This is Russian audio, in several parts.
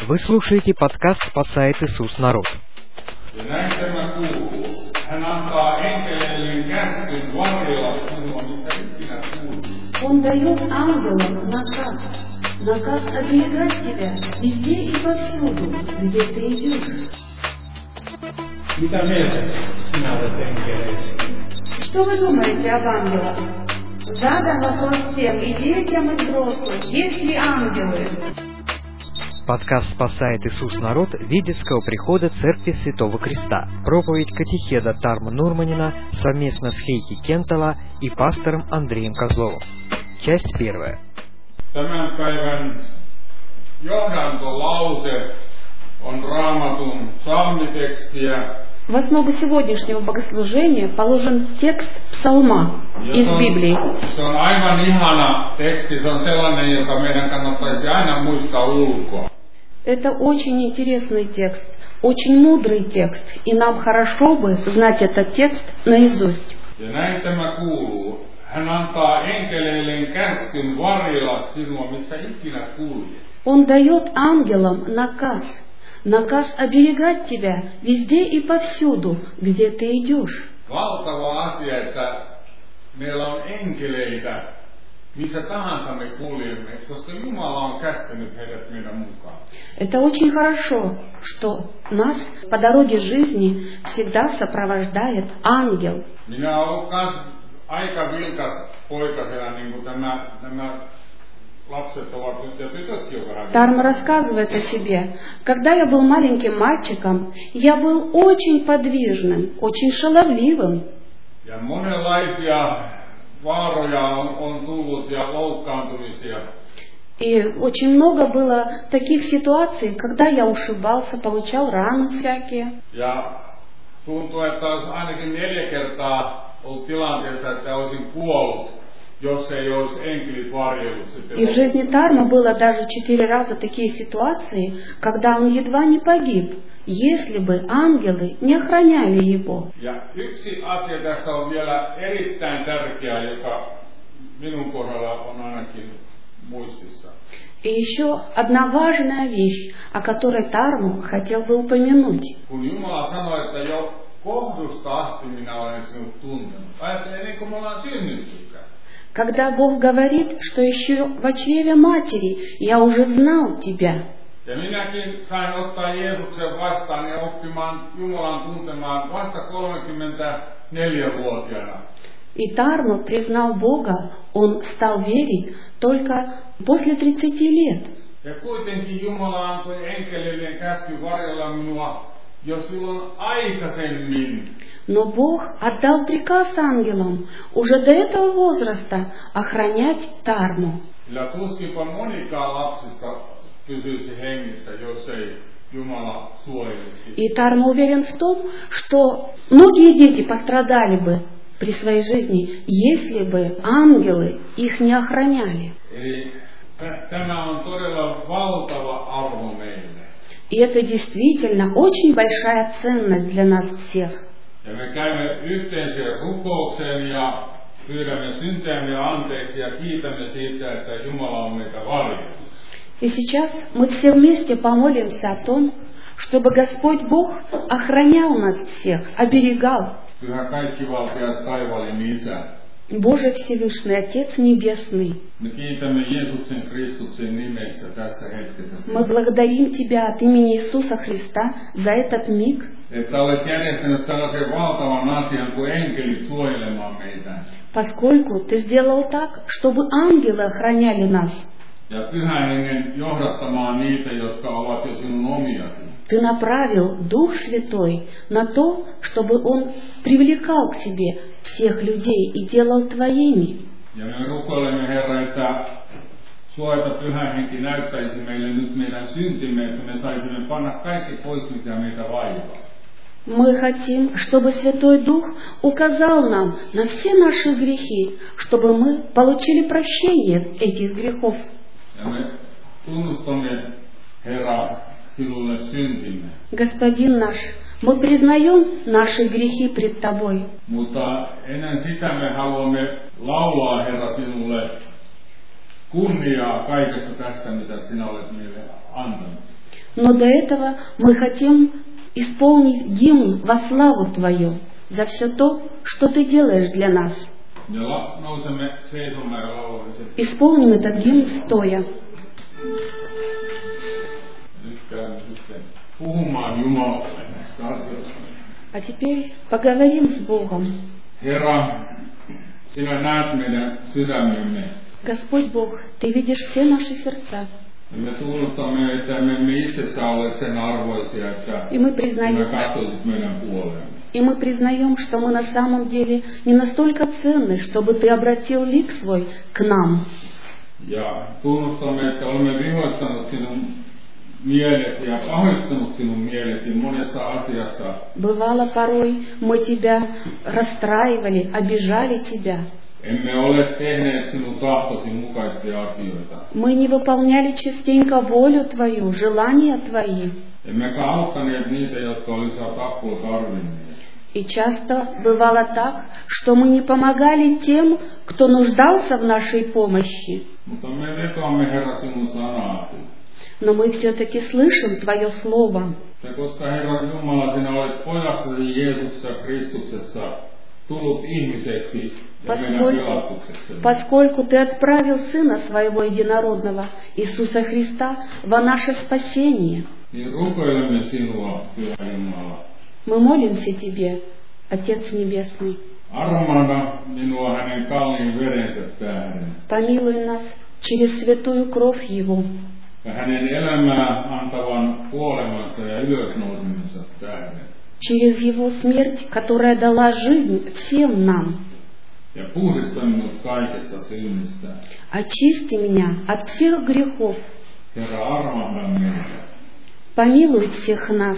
Вы слушаете подкаст «Спасает Иисус народ». Он дает ангелам наказ оберегать тебя везде и повсюду, где ты идешь. Что вы думаете об ангелах? Задан вопрос всем, и детям, и взрослым. Есть ли ангелы? Подкаст «Спасает Иисус народ» Видецкого прихода Церкви Святого Креста. Проповедь катехеда Тарма Нурманина совместно с Хейки Кентала и пастором Андреем Козловым. Часть 1. Tämän päivän johdantolause on Raamatun psalmitekstiä. В основу сегодняшнего богослужения положен текст псалма из Библии. Se on aivan ihana teksti, se on sellainen, joka meidän kannattaisi aina muistaa ulkoa. Это очень интересный текст, очень мудрый текст, и нам хорошо бы знать этот текст наизусть. Ja näin tämä kuuluu. Hän antaa enkeleilleen käskyn varjella sinua, missä ikinä kuljet. Он дает ангелам наказ оберегать тебя везде и повсюду, где ты идешь. Valtava asia, että meillä on enkeleitä, missä tahansa me kuljemme, koska Jumala on käskenyt heidät meidän mukaan. Это очень хорошо, что нас по дороге жизни всегда сопровождает ангел. Minä olen ollut myös aika vilkas poikasena, niin kuin nämä lapset ovat nyt ja tytötkin jo vähän. Тарма рассказывает о себе. Когда я был маленьким мальчиком, я был очень подвижным, очень шаловливым. Ja monenlaisia vaaroja on tullut ja loukkaantumisia. И очень много было таких ситуаций, когда я ушибался, получал раны всякие. Ja tuntuu, että olisi ainakin 4 kertaa ollut tilanteessa, että olisin kuollut, jos ei olisi enkelit varjellut sitten. И в жизни Тарма было даже 4 раза такие ситуации, когда он едва не погиб, если бы ангелы не охраняли его. Ja yksi asia tässä on vielä erittäin tärkeä, joka minun kohdalla on ainakin muistissa. И еще одна важная вещь, о которой Тарму хотел бы упомянуть. Kun Jumala sanoi, että jo kohdusta asti minä olen sinut tuntenut. Ajattelen, niin kuin me ollaan synnyttykään. Когда Бог говорит, что еще в чреве матери я уже знал тебя. Ja minäkin sain ottaa Jeesuksen vastaan ja oppimaan Jumalan tuntemaan vasta 34-vuotiaana. И Тарма признал Бога, он стал верить только после 30 лет. Ja kuitenkin Jumala antoi enkelilleen käsky varjella minua jo silloin aikaisemmin. Но Бог отдал приказ ангелам уже до этого возраста охранять Тарму. Sillä tuskinpa monikaan lapsista pysyisi hengissä, jos ei Jumala suojelisi. И Тарма уверен в том, что многие дети пострадали бы при своей жизни, если бы ангелы их не охраняли. Eli tämä on todella valtava arvo meille. И это действительно очень большая ценность для нас всех. Ja me käymme yhteiseen rukoukseen ja pyydämme syntiämme anteeksi ja kiitämme siitä, että Jumala on meitä varjellut. И сейчас мы все вместе помолимся о том, чтобы Господь Бог охранял нас всех, оберегал. Pyhä kaikkivaltias taivaallinen Isä. Боже Всевышний, Отец Небесный, Me kiitämme Jeesuksen Kristuksen nimessä tässä hetkessä. мы благодарим Тебя от имени Иисуса Христа за этот миг, Että olet järjestänyt tällaisen valtavan asian kuin enkelit suojelemaan meitä. поскольку Ты сделал так, чтобы ангелы охраняли нас. Ja Pyhän Hengen johdattamaan niitä, jotka ovat jo sinun omiasi. Ты направил Дух Святой на то, чтобы Он привлекал к себе всех людей и делал Твоими. Ja me rukoilemme, Herra, että suojata Pyhä Henki näyttäisi meille nyt meidän syntimme, että me saisimme panna kaikki pois, mikä meitä vaivaa. Мы хотим, чтобы Святой Дух указал нам на все наши грехи, чтобы мы получили прощение этих грехов. Ja me tunnustamme, Herra, sinulle syntimme. Господин наш, мы признаем наши грехи пред Тобой. Mutta ennen sitä me haluamme laulaa, Herra, sinulle kunniaa kaikesta tästä, mitä sinä olet meille antanut. Но до этого мы хотим исполнить гимн во славу Твою за все то, что Ты делаешь для нас. Ja nousemme seisomaan laulollisesti. Исполним этот гимн стоя. Nyt käymme sitten puhumaan Jumalalle näistä asioista. А теперь поговорим с Богом. Herra, Sinä näet meidän sydämemme. Господь Бог, Ты видишь все наши сердца. Me tunnustamme, että me emme itse ole sen arvoisia, että me katsoisit meidän puolemme. И мы признаем, что мы на самом деле не настолько ценны, чтобы Ты обратил лик свой к нам. Ja tunnustamme, että olemme vihoittanut sinun mielesi ja pahoittanut sinun mielesi monessa asiassa. Бывало порой, мы Тебя расстраивали, обижали Тебя. Emme ole tehneet sinun tahtosi mukaisia asioita. Мы не выполняли частенько волю Твою, желания Твои. Emmekä auttaneet niitä, jotka olisivat apua tarvinneet. И часто бывало так, что мы не помогали тем, кто нуждался в нашей помощи. Mutta me vetoamme, Herra, sinun sanasi. Но мы все-таки слышим Твое Слово. Ja koska, Herra Jumala, sinä olet pojassasi Jeesuksessa Kristuksessa tullut ihmiseksi ja meidän pelastukseksemme. Поскольку Ты отправил Сына Своего Единородного, Иисуса Христа, во наше спасение, Niin rukoilemme sinua, Pyhä Jumala. мы молимся Тебе, Отец Небесный. Armahda minua hänen kalliin verensä tähden. Помилуй нас через святую кровь Его Ja hänen elämää antavan kuolemansa ja ylösnousemansa tähden. через Его смерть, которая дала жизнь всем нам. Ja puhdista minut kaikesta synnistä. Очисти меня от всех грехов. Herra, armahda meitä. Помилуй всех нас.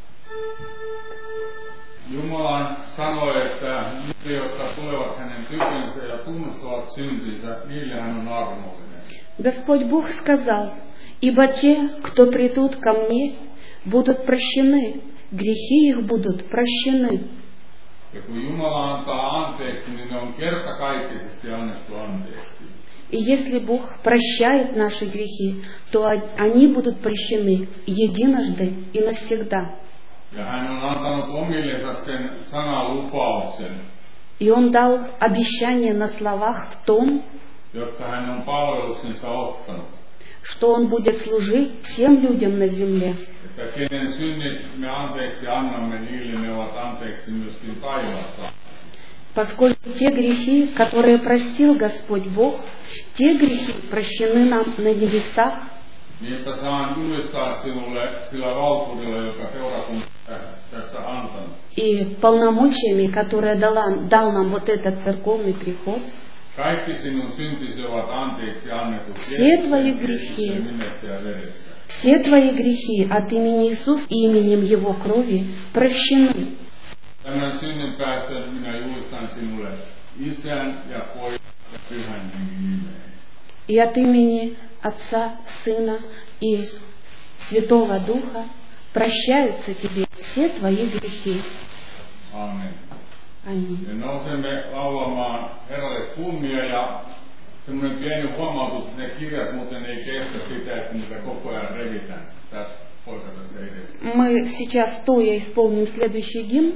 Jumala sanoi, että ne, jotka tulevat hänen tykönsä ja tunnustavat syntinsä, niille hän on armollinen. Господь Бог сказал: «Ибо те, кто придут ко мне, будут прощены, грехи их будут прощены». Ja kun Jumala antaa anteeksi, niin ne on kertakaikkisesti annettu anteeksi. И если Бог прощает наши грехи, то они будут прощены единожды и навсегда. Ja hän on antanut omillensa sen sanalupauksen, И Он дал обещание на словах в том, jotka hän on palveluksensa ottanut. что Он будет служить всем людям на земле. Että kenen synnit me anteeksi annamme, niille ne ovat anteeksi myöskin taivaassa. Поскольку те грехи, которые простил Господь Бог, те грехи прощены нам на небесах. Niin että saan ylistää sinulle sillä valtuudella, joka seurakunta tässä antanut. И полномочиями, которые дал нам вот этот церковный приход, Kaikki sinun syntisi ovat anteeksi annetut. Все твои грехи, все твои грехи от имени Иисуса и именем Его крови прощены. Tämän synnin päästä minä julistan sinulle Isän ja Pojan ja Pyhän Hengen nimeen. И от имени Отца, Сына и Святого Духа прощаются тебе все твои грехи. Amen. Аминь. Me nousemme laulamaan Herralle kunnia ja semmoinen pieni huomautus, että ne kirjat muuten ei kestä sitä, että niitä koko ajan revitään. Tässä poika tässä edessä. Мы сейчас стоя исполним следующий гимн.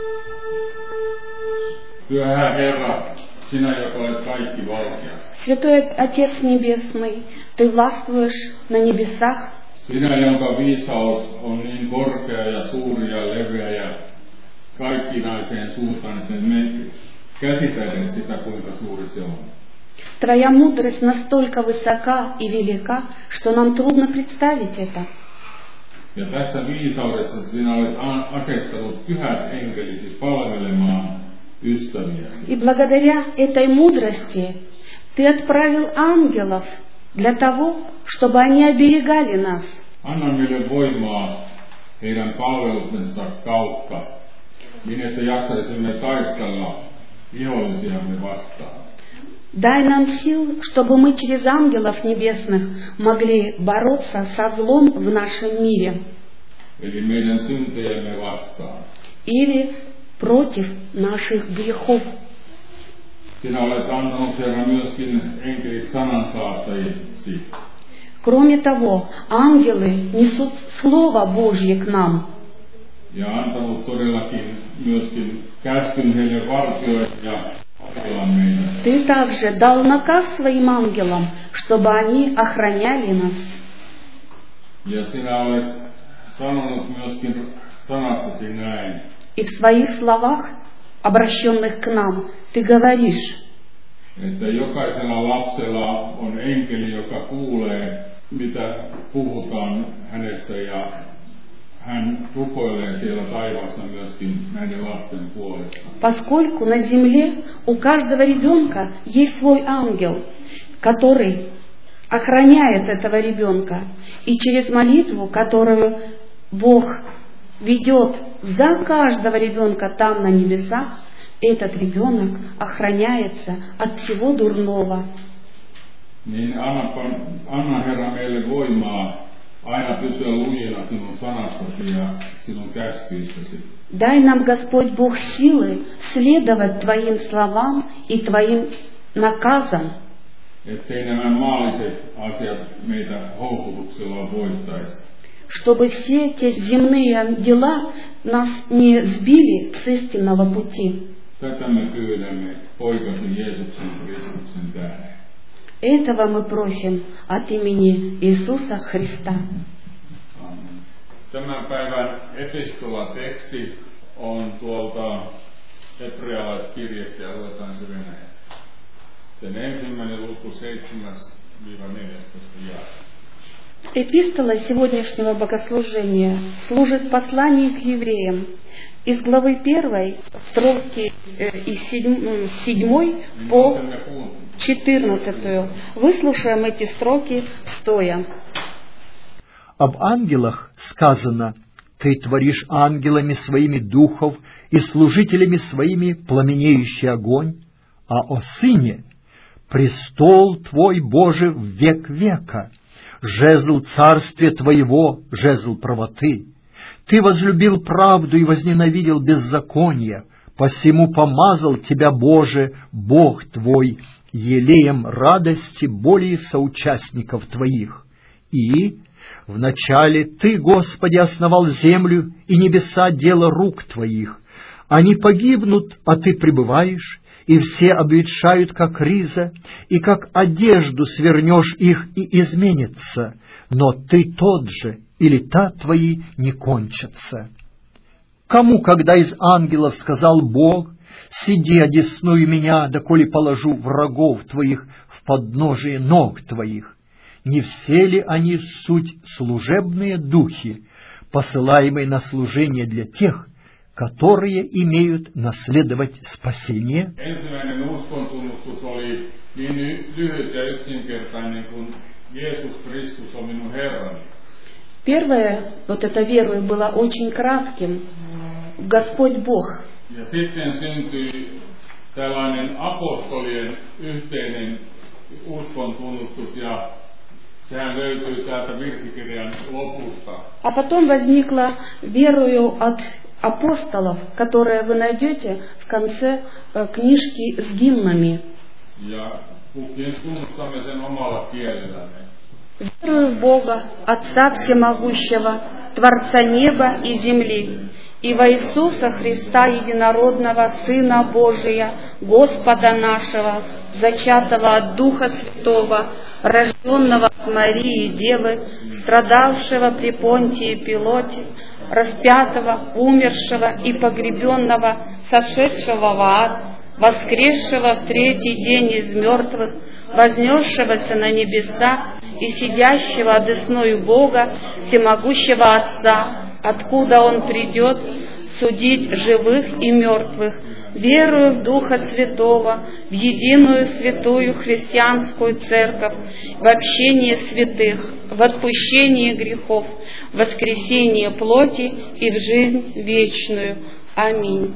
Pyhä Herra, sinä, joka olet kaikki valtias. Святой Отец Небесный, Ты властвуешь на небесах. Sinä, jonka viisaus on niin korkea ja suuri ja leveä ja kaikkinaiseen suuntaan, että me käsitä edes sitä, kuinka suuri se on. Твоя мудрость настолько высока и велика, что нам трудно представить это. Ja tässä viisaudessa sinä olet asettanut pyhät enkelisi palvelemaan ystäviäsi. И благодаря этой мудрости Ты отправил ангелов для того, чтобы они оберегали нас. Anna meille voimaa heidän palveluksensa kautta, niin että jaksaisimme taistella vihollisiamme vastaan. Дай нам сил, чтобы мы через ангелов небесных могли бороться со злом в нашем мире. Eli meidän syntejämme vastaan. Или против наших грехов. Sinä olet antanut, Herra, myöskin enkelit sanansaattajiksi. Кроме того, ангелы несут Слово Божье к нам. Ja antanut todellakin myöskin käskyn heille vartioida ja varjella meitä. Ты также дал наказ своим ангелам, чтобы они охраняли нас. Ja sinä olet sanonut myöskin sanassasi näin. И в своих словах, обращенных к нам, ты говоришь, Että jokaisella lapsella on enkeli, joka kuulee, mitä puhutaan hänessä, ja hän rukoilee siellä taivaassa myöskin näiden lasten puolesta. поскольку на земле у каждого ребенка есть свой ангел, который охраняет этого ребенка, и через молитву, которую Бог ведет за каждого ребенка там на небесах, этот ребенок охраняется от всего дурного. Niin anna Herra meille voimaa aina pysyä lujina sinun sanassasi ja sinun käskyissäsi. Дай нам, Господь Бог, силы следовать Твоим словам и Твоим наказам, Ettei nämä maalliset asiat meitä houkutuksella voittaisi. чтобы все те земные дела нас не сбили с истинного пути. Tätä me pyydämme poikasi Jeesuksen Kristuksen tähden. Этого мы prосим от имени Иисуса Христа. Amen. Tämän päivän epistolateksti on tuolta hebrealaiskirjasta ja luetaan se venäjäksi. Sen ensimmäinen luku 7-14 jae. Эпистола сегодняшнего богослужения служит послание к евреям из главы 1, строки из 7 по 14. Выслушаем эти строки стоя. Об ангелах сказано: «Ты творишь ангелами своими духов и служителями своими пламенеющий огонь», а о Сыне: «Престол Твой, Боже, в век века, жезл царствия Твоего, жезл правоты. Ты возлюбил правду и возненавидел беззаконие, посему помазал Тебя, Боже, Бог Твой, елеем радости более соучастников Твоих. И вначале Ты, Господи, основал землю и небеса дело рук Твоих. Они погибнут, а Ты пребываешь, и все обветшают, как риза, и как одежду свернешь их, и изменится, но Ты тот же, и лета Твои не кончатся. Кому, когда из ангелов сказал Бог: «Сиди, одесную меня, доколе положу врагов Твоих в подножие ног Твоих»? Не все ли они суть служебные духи, посылаемые на служение для тех, которые имеют наследовать спасение? Ensimmäinen uskontunnustus oli niin lyhyt ja yksinkertainen kuin Jeesus Kristus on minun Herrani. Первое, вот это верую, было очень кратким. Господь Бог. Ja sitten syntyi tällainen apostolien yhteinen uskontunnustus, ja sehän löytyy täältä virsikirjan lopusta. А потом возникла верою от апостолов, которое вы найдете в конце книжки с гимнами. Ja kukin tunnustamme sen omalla kielellämme. Верую в Бога, Отца Всемогущего, Творца неба и земли, и во Иисуса Христа, Единородного Сына Божия, Господа нашего, зачатого от Духа Святого, рожденного от Марии Девы, страдавшего при Понтии Пилоте, распятого, умершего и погребенного, сошедшего в ад, воскресшего в третий день из мертвых, вознесшегося на небеса и сидящего одесную Бога, всемогущего Отца, откуда Он придет судить живых и мертвых. Верую в Духа Святого, в единую святую христианскую церковь, в общение святых, в отпущение грехов, в воскресение плоти и в жизнь вечную. Аминь.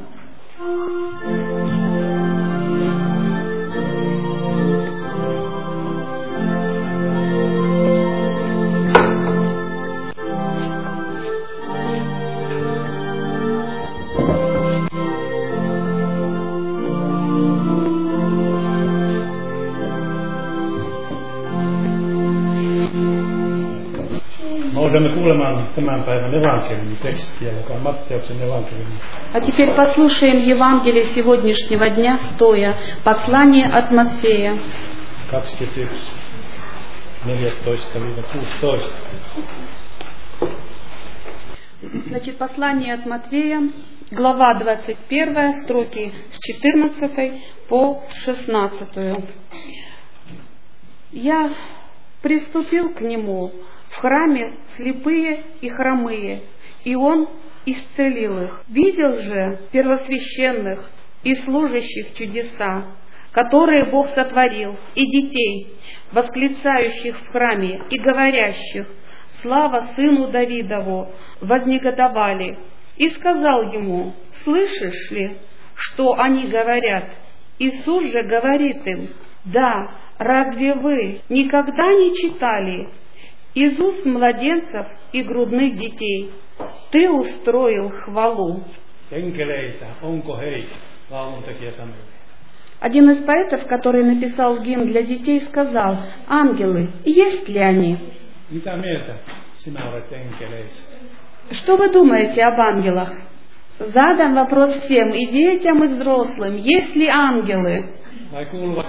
tulemme kuulemaan tämän päivän evankeliumin tekstiä, joka on Matteuksen evankeliumi. А теперь послушаем Евангелие сегодняшнего дня, стоя, послание от Матфея. 21, 14-16. Значит, послание от Матфея, глава 21, строки с 14 по 16. «Я приступил к нему в храме слепые и хромые, и он исцелил их. Видел же первосвященных и служащих чудеса, которые Бог сотворил, и детей, восклицающих в храме и говорящих: слава сыну Давидову, вознегодовали. И сказал ему: слышишь ли, что они говорят? Иисус же говорит им: да, разве вы никогда не читали из уст младенцев и грудных детей? Ты устроил хвалу». Enkeleitä, onko heitä? Lauluntekijä sanoi. Один из поэтов, который написал гимн для детей, сказал: ангелы, есть ли они? Mitä mieltä sinä olet enkeleistä? Что вы думаете об ангелах? Задам вопрос всем, и детям, и взрослым. Есть ли ангелы? Vai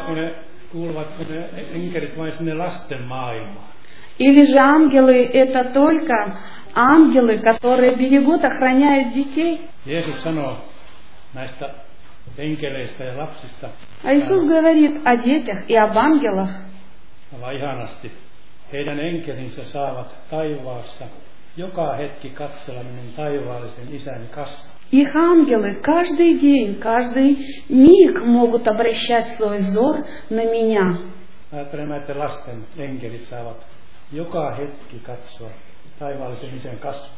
kuuluvatko ne enkelit vain sinne lasten maailmaan? Или же ангелы это только ангелы, которые берегут, охраняют детей? Jeesus sanoo näistä enkeleistä ja lapsista. А Иисус говорит о детях и об ангелах. Aivan ihanasti. Heidän enkelinsä saavat taivaassa joka hetki katsella minun taivaallisen isäni kasvot. Их ангелы каждый день, каждый миг могут обращать свой взор на меня. Ajattelen, että lasten enkelit saavat joka hetki katsoa taivaallisen isän kasvot.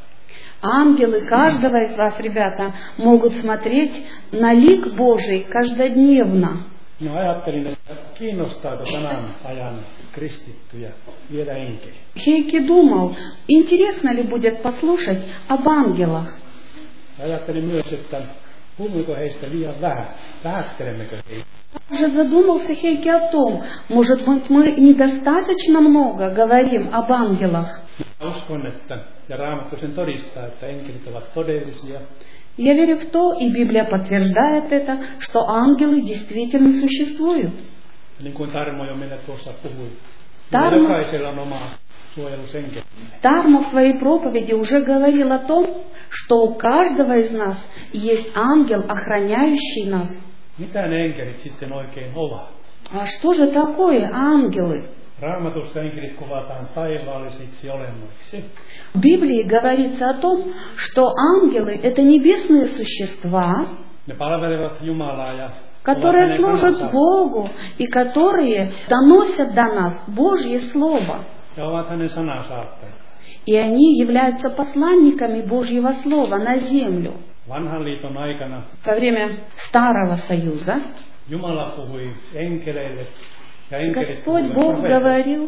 Ангелы каждого из вас, ребята, могут смотреть на лик Божий каждодневно. No ajattelin, että kiinnostaako tämän ajan kristittyjä vielä enkeli. Хейки думал, интересно ли будет послушать об ангелах. Ajattelin myös, että puhummeko heistä liian vähän, vähättelemmekö heitä. Также задумался Хейки о том, может быть, мы недостаточно много говорим об ангелах. Uskon, että ja Raamattu sen todistaa, että enkelit ovat todellisia. Я верю в то, и Библия подтверждает это, что ангелы действительно существуют. Niin kuin Tarmo jo meille tuossa puhui. Jokaisella on oma suojelusenkeli. Тармо в своей проповеди уже говорил о том, что у каждого из нас есть ангел, охраняющий нас. Mitä ne enkelit sitten oikein ovat? А что же такое ангелы? Raamatussa enkelit kuvataan taivaallisiksi olemuiksi. В Библии говорится о том, что ангелы – это небесные существа, Ne palvelevat Jumalaa ja которые служат Богу и которые доносят до нас Божье Слово. ja ovat hänen sanansaattajia. И они являются посланниками Божьего Слова на землю. Vanhan liiton aikana Во время Старого Союза Jumala puhui enkeleille ja enkelit Господь puhuivat Бог profeetoille.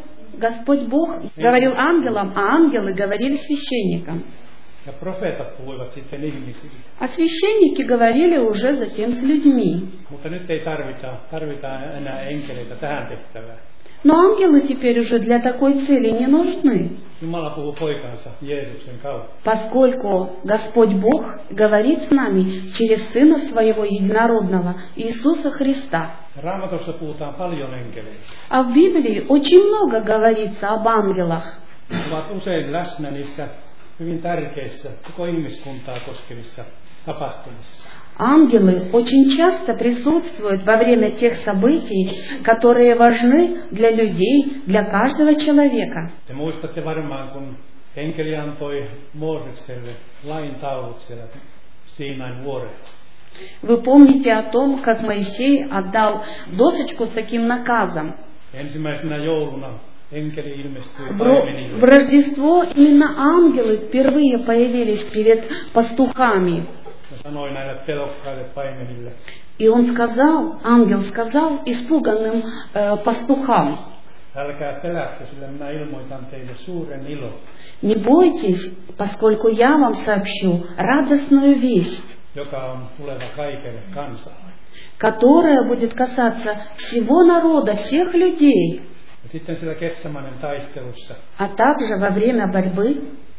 говорил ангелам, а ангелы говорили священникам. Ja profeetat puhuivat sitten ihmisille. А священники говорили уже затем с людьми. Mutta nyt ei tarvita enää enkeleitä tähän tehtävään. Но ангелы теперь уже для такой цели не нужны, Jumala puhuu poikansa Jeesuksen kautta. поскольку Господь Бог говорит с нами через Сына Своего Единородного, Иисуса Христа. Raamatussa puhutaan paljon enkeleistä. А в Библии очень много говорится об ангелах. Ne ovat usein läsnä niissä hyvin tärkeissä koko ihmiskuntaa koskevissa tapahtumissa. Ангелы очень часто prисутствуют во время тех событий, которые важны для людей, для каждого человека. Te muistatte varmaan, kun enkeli antoi Moosekselle lain taulut siellä Siinain vuorella. Вы помните о том, как Моисей отдал досочку с таким наказом. Ensimmäisenä jouluna enkeli ilmestyi В paimenille. Рождество именно ангелы впервые появились перед пастухами. Ja sanoi näille pelokkaille paimenille, И он сказал, ангел сказал испуганным пастухам: älkää pelätkö, sillä minä ilmoitan teille suuren ilon. не бойтесь, поскольку я вам сообщу радостную весть, joka on tuleva kaikelle kansalle. которая будет касаться всего народа, всех людей. Ja sitten siellä Getsemanen taistelussa А также во время борьбы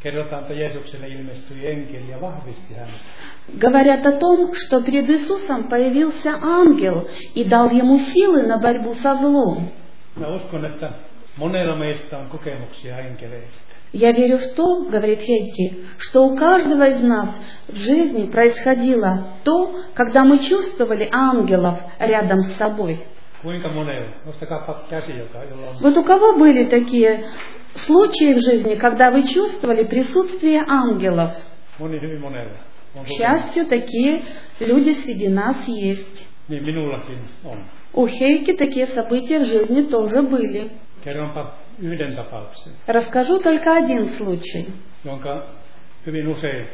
Kerrotaan, että Jeesukselle ilmestyi enkeli ja vahvisti hänet. Говорят о том, что перед Иисусом появился ангел и дал ему силы на борьбу со злом. Mä uskon, että monella meistä on kokemuksia enkeleistä. Я верю в то, говорит Хейки, что у каждого из нас в жизни происходило то, когда мы чувствовали ангелов рядом с собой. Kuinka monella? Nostakaapa käsi, jolla on. Вот у кого были такие случаи в жизни, когда вы чувствовали присутствие ангелов? Hyvin monella. К счастью, такие люди среди нас есть. Niin minullakin on. У Хейки такие события в жизни тоже были. Kerronpa yhden tapauksen, Расскажу только один случай. joka hyvin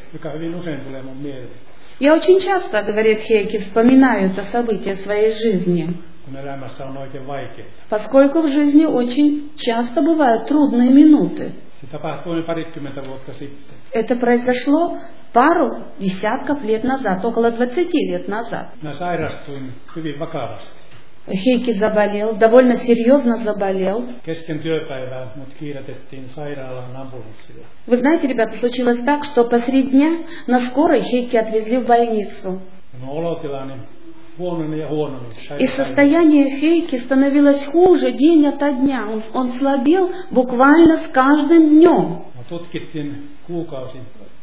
usein tulee mun mieleen, Я очень часто, говорит Хейки, вспоминаю это событие своей жизни, kun elämässä on oikein vaikeaa. поскольку в жизни очень часто бывают трудные минуты. Se tapahtui parikymmentä vuotta sitten. Это произошло пару десятков лет назад, около 20 лет назад. Mä sairastuin hyvin vakavasti. Хейки заболел, довольно серьезно заболел. Kesken työpäivää mut kiiretettiin sairaalaan ambulanssilla. Вы знаете, ребята, случилось так, что посреди дня на скорой Хейки отвезли в больницу. Mun olotilani huononi ja huononi. И состояние Хейки становилось хуже день ото дня. Он слабел буквально с каждым днем. Tutkittiin kuukausi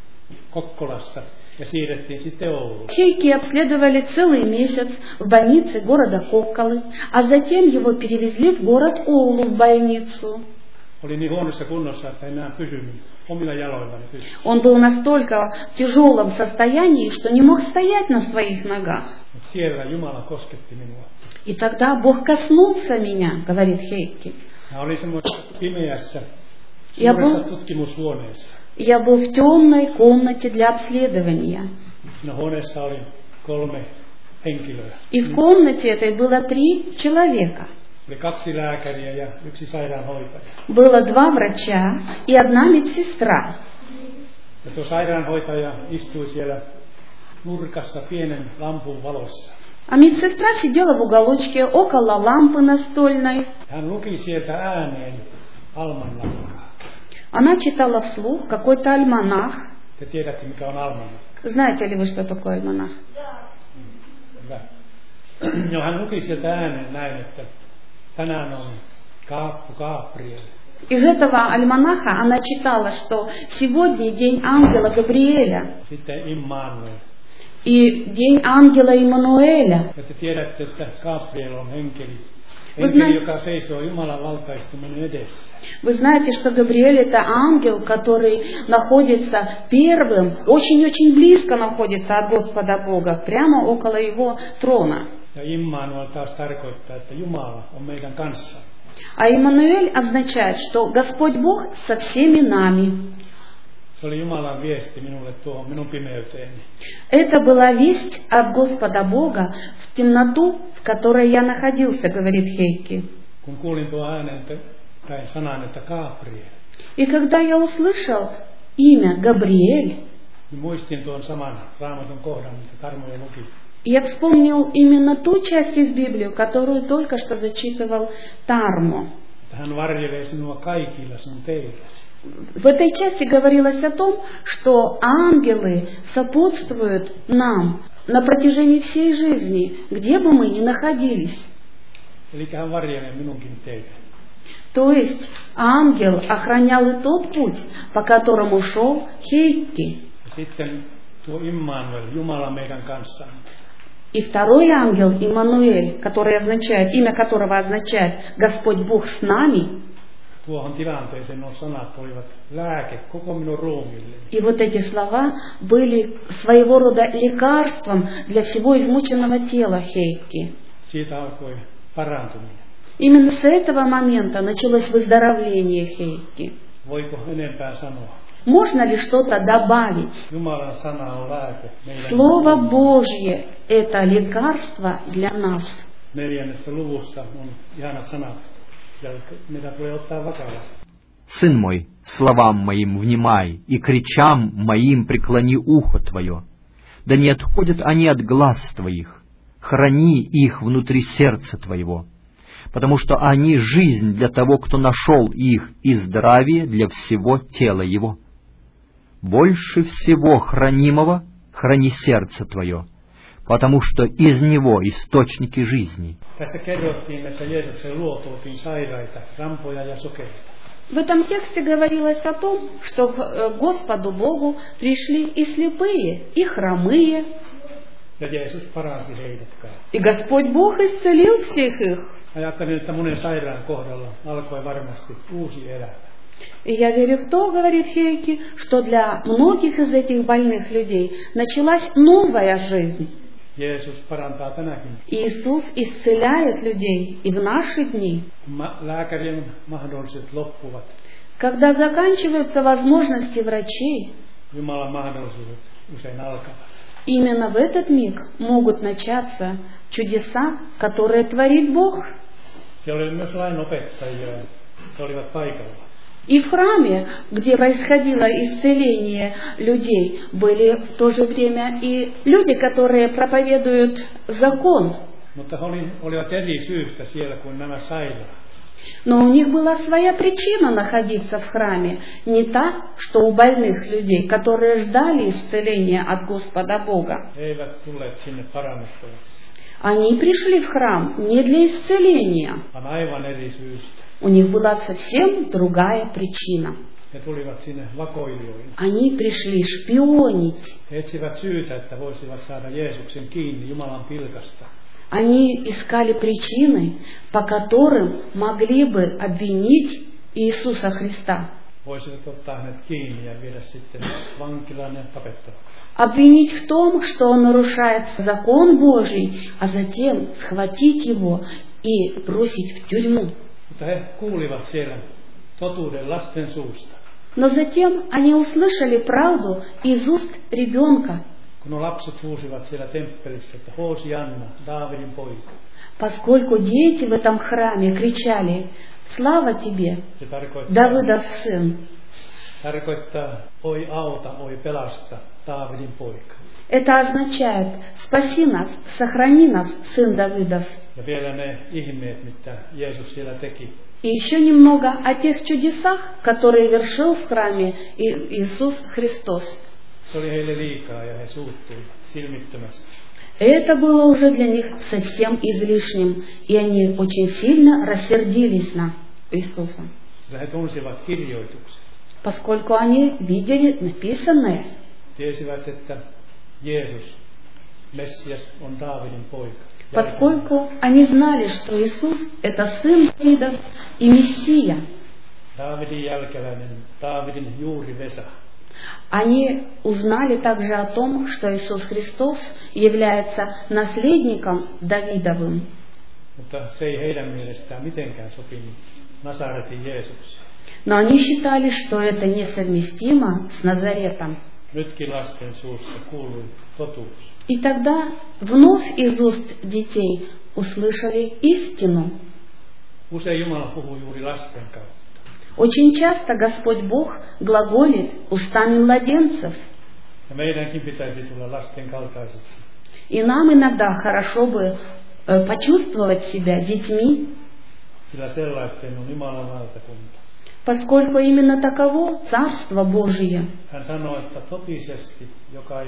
Kokkolassa ja siirrettiin sitten Ouluun. Хейки обследовали целый месяц в больнице города Кокколы, а затем его перевезли в город Оулу в больницу. Oli niin huonossa kunnossa, että enää pysynyt omilla jaloillani. Он был настолько в тяжелом состоянии, что не мог стоять на своих ногах. Mutta siellä Jumala kosketti minua. И тогда Бог коснулся меня, говорит Хейки. Mä olin semmoisessa pimeässä, Я suuressa был, tutkimushuoneessa. я был в темной комнате для обследования. Siinä huoneessa oli 3 henkilöä. И в комнате этой было 3 человека. Oli 2 lääkäriä ja 1 sairaanhoitaja. Было 2 врача и 1 медсестра. Ja tuo sairaanhoitaja istui siellä nurkassa pienen lampun valossa. А медсестра сидела в уголочке около лампы настольной. Hän luki sieltä ääneen almanakkaa. Она читала вслух какой-то альманах. Te tiedätte, mikä on almanakka. Знаете ли вы, что такое альманах? Hyvä. No, hän luki sieltä ääneen näin, että tänään on Kaappu Gabriel. Из этого альманаха она читала, что сегодня день ангела Габриэля Sitten Immanuel. и день ангела Иммануэля. Ja te tiedätte, että Gabriel on enkeli. Вы Enkeli, знаете, joka seisoo Jumalan valtaistuman edessä. вы знаете, что Габриэль это ангел, который находится первым, очень-очень близко находится от Господа Бога, прямо около его трона. Ja Immanuel taas tarkoittaa, että Jumala on meidän kanssa. А Иммануэль означает, что Господь Бог со всеми нами. Se oli Jumalan viesti minulle tuohon minun pimeyteeni. Это была весть от Господа Бога в темноту, в которой я находился, говорит Хейки. Kun kuulin tuon äänen tai sanan, että Gabriel, И когда я услышал имя Габриэль, niin muistin tuon saman Raamatun kohdan, mitä Tarmo jo luki. я вспомнил именно ту часть из Библии, которую только что зачитывал Тармо. Että hän varjelee sinua kaikilla sun teilläsi. В этой части говорилось о том, что ангелы сопутствуют нам на протяжении всей жизни, где бы мы ни находились. Eli hän varjelee minunkin teitä. То есть ангел охранял и тот путь, по которому шел Хейки. Ja sitten tuo Immanuel, Jumala meidän kanssamme. И второй ангел, Иммануэль, который означает, имя которого означает «Господь Бог с нами». Tuohon tilanteeseen nuo sanat olivat lääke koko minun ruumiilleni. И вот эти слова были своего рода лекарством для всего измученного тела Хейки. Siitä alkoi parantuminen. Именно с этого момента началось выздоровление Хейки. Voiko enempää sanoa? Можно ли что-то добавить? Jumalan sana on lääke meidän Слово Божье – это лекарство для нас. 4. luvussa on ihanat sanat, ja meidän tulee ottaa vakavasti. «Сын мой, словам моим внимай, и к речам моим преклони ухо твое. Да не отходят они от глаз твоих, храни их внутри сердца твоего, потому что они жизнь для того, кто нашел их, и здравие для всего тела его. больше всего хранимого храни сердце твое, потому что из него источники жизни. Tässä kerrottiin, että Jeesuksen luo tuotiin sairaita, rampoja ja sokeita. В этом тексте говорилось о том, что к Господу Богу пришли и слепые, и хромые, Ja Jeesus paransi heidät kaikki. и Господь Бог исцелил всех их. Ajattelin, että monen sairaan kohdalla alkoi varmasti uusi elämä. И я верю в то, говорит Хейки, что для многих из этих больных людей началась новая жизнь. Jeesus parantaa tänäkin. Иисус исцеляет людей и в наши дни. Lääkärien mahdollisuudet loppuvat. Когда заканчиваются возможности врачей, Jumalan mahdollisuudet usein alkavat. именно в этот миг могут начаться чудеса, которые творит Бог. Siellä oli myös lainopettajia, jotka olivat paikalla. И в храме, где происходило исцеление людей, были в то же время и люди, которые проповедуют закон. Mutta he olivat eri syystä siellä kuin nämä sairaat. Но у них была своя причина находиться в храме, не та, что у больных людей, которые ждали исцеления от Господа Бога. He eivät tulleet sinne parannettavaksi, Они пришли в храм не для исцеления. vaan aivan eri syystä. У них была совсем другая причина. He tulivat sinne vakoilijoina. Они пришли шпионить. He etsivät syytä, että voisivat saada Jeesuksen kiinni Jumalan pilkasta. Они искали причины, по которым могли бы обвинить Иисуса Христа. Voisivat ottaa hänet kiinni ja viedä sitten vankilaan ja tapettavaksi. Обвинить в том, что он нарушает закон Божий, а затем схватить его и бросить в тюрьму. Mutta he kuulivat siellä totuuden lasten suusta. Но затем они услышали правду из уст ребенка. Kun nuo lapset huusivat siellä temppelissä, että Hosianna, Daavidin poika. Поскольку дети в этом храме кричали «Слава тебе, Se Давыдов сын!», tarkoittaa oi auta, oi pelasta, Daavidin poika. это означает «Спаси нас, сохрани нас, сын Давыдов». Ja vielä ne ihmeet, mitä Jeesus siellä teki. И еще немного о тех чудесах, которые вершил в храме Иисус Христос. Se oli heille liikaa ja he suuttuivat silmittömästi. Это было уже для них совсем излишним, и они очень сильно рассердились на Иисуса, Sillä he tunsivat kirjoitukset. поскольку они видели написанное. Tiesivät, että Jeesus, Messias, on Daavidin poika. Поскольку они знали, что Иисус – это Сын Давидов и Мессия. Daavidin jälkeläinen, Daavidin juuri Vesa. Они узнали также о том, что Иисус Христос является наследником Давидовым. Mutta se ei heidän mielestään mitenkään sopinut Nasaretin Jeesukseen. Но они считали, что это несовместимо с Назаретом. Nytkin lasten suusta kuului totuus. И тогда вновь из уст детей услышали истину. Usein Jumala puhuu juuri lasten kautta. Очень часто Господь Бог глаголит устами младенцев. Ja meidänkin pitäisi tulla lasten kaltaiseksi. И нам иногда хорошо бы почувствовать себя детьми, Sillä sellaisten on Jumalan valtakunta. поскольку именно таково Царство Божие. Hän sanoo, että totisesti, joka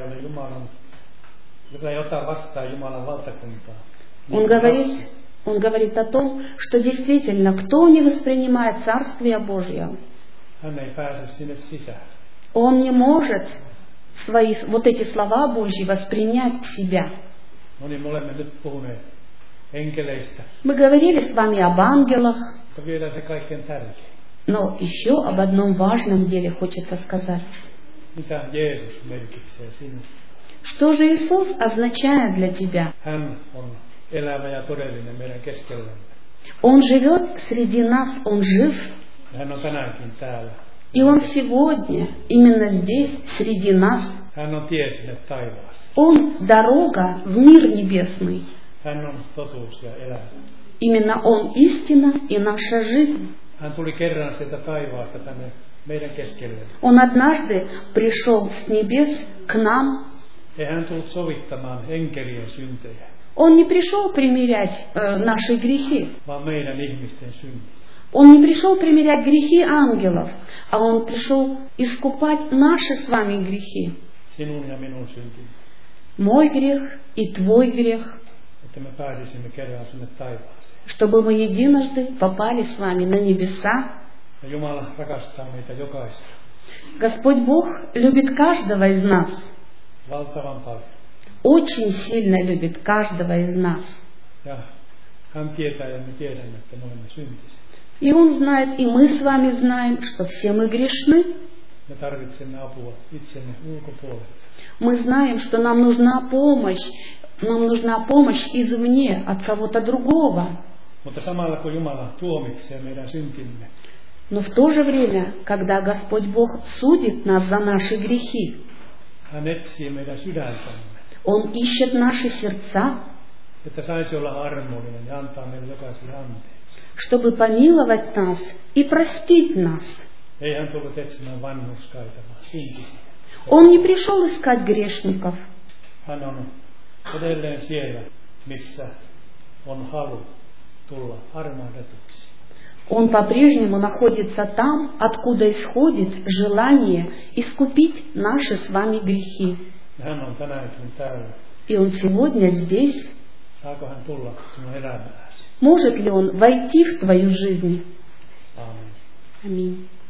ei ota vastaan Jumalan valtakuntaa. Он говорит о том, что действительно, кто не воспринимает Царствие Божье, Hän ei pääse sinne sisään. он не может вот эти слова Божьи воспринять в себя. No niin, me olemme nyt puhuneet enkeleistä, Мы говорили с вами об ангелах, mutta vielä se kaikkein tärkein. но еще об одном важном деле хочется сказать. Mitä Jeesus merkitsee sinulle? Что же Иисус означает для тебя? Hän on elävä ja todellinen meidän keskellämme. Он живет среди нас, Он жив, Ja hän on tänäänkin täällä. и Он сегодня, именно здесь, среди нас. Hän on tie sinne taivaaseen. Он дорога в мир небесный. Hän on totuus ja elämä. Именно Он истина и наша жизнь. Hän tuli kerran sieltä taivaasta tänne meidän keskellemme. Он однажды пришел с небес к нам. Ei hän tullut sovittamaan enkelien syntejä, Он не пришел примирять наши грехи, vaan meidän ihmisten synnit. Он не пришел примирять грехи ангелов, а Он пришел искупать наши с вами грехи. Sinun ja minun syntimme. Мой грех и твой грех, Että me pääsisimme kerran sinne taivaaseen. чтобы мы единожды попали с вами на небеса. Ja Jumala rakastaa meitä jokaista. Господь Бог любит каждого из нас, Valtavan paljon. очень сильно любит каждого из нас. Ja hän tietää ja me tiedämme, että me olemme syntisiä. И Он знает, и мы с вами знаем, что все мы грешны. Me tarvitsemme apua itsemme ulkopuolelta. Мы знаем, что нам нужна помощь извне, от кого-то другого. Mutta samalla kun Jumala tuomitsee meidän syntimme, Но в то же время, когда Господь Бог судит нас за наши грехи, hän etsii meidän sydäntämme, Он ищет наши сердца, että saisi olla armollinen ja antaa meille jokaiselle anteeksi. чтобы помиловать нас и простить нас. Ei hän tullut etsimään vanhurskaita, vaan syntisiä. Он не пришел искать грешников. Hän on edelleen siellä, missä on halu tulla armahdetuksi. Он по-прежнему находится там, откуда исходит желание искупить наши с вами грехи. Ja hän on tänäänkin täällä. И Он сегодня здесь. Saako hän tulla sinun elämääsi? Может ли Он войти в твою жизнь? Aamen. Аминь.